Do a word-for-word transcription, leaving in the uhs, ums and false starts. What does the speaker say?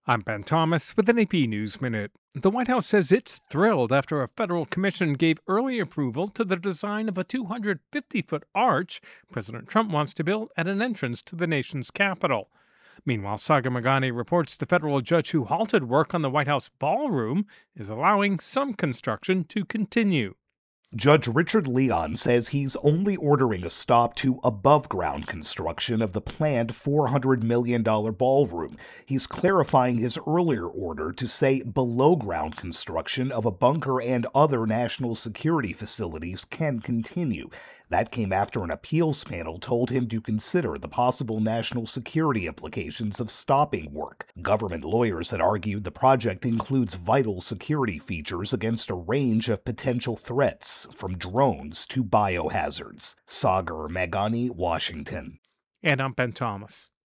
I'm Ben Thomas with an A P News Minute. The White House says it's thrilled after a federal commission gave early approval to the design of a two hundred fifty foot arch President Trump wants to build at an entrance to the nation's capital. Meanwhile, Saga Magani reports the federal judge who halted work on the White House ballroom is allowing some construction to continue. Judge Richard Leon says he's only ordering a stop to above-ground construction of the planned four hundred million dollars ballroom. He's clarifying his earlier order to say below-ground construction of a bunker and other national security facilities can continue. That came after an appeals panel told him to consider the possible national security implications of stopping work. Government lawyers had argued the project includes vital security features against a range of potential threats, from drones to biohazards. Sagar Magani, Washington. And I'm Ben Thomas.